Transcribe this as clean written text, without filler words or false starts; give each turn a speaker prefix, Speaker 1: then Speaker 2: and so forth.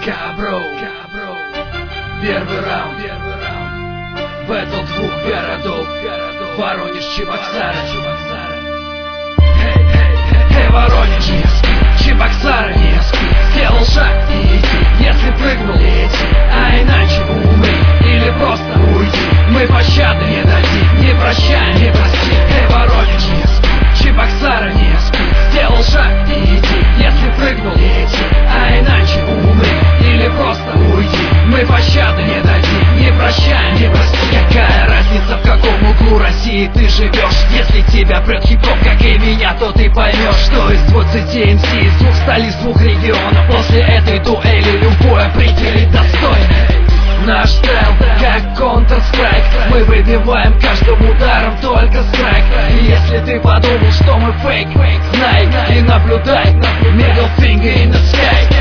Speaker 1: Кабро, первый раунд, бэтл двух городов, Воронеж, Чебоксары. Эй, Воронеж, Чебоксары, сделал шаг и иди, если прыгнул, лети, а иначе умри или просто уйди. Мы пощады не дадим, не прощаем, не простим. Эй, Воронеж, Чебоксары, сделал шаг и иди, если прыгнул, лети, а иначе умри или просто уйди. Мы пощады не дадим, не прощаем, не простим. Какая разница, в каком углу России ты живешь? Если тебя прет хип-хоп, как и меня, то ты поймешь, что из 20 МС, из двух столиц, двух регионов, после этой дуэли любой определит достойно. Наш стайл, как Counter-Strike, мы выбиваем каждым ударом только страйк. И если ты подумал, что мы фейк, знай и наблюдай, middle finger in the sky.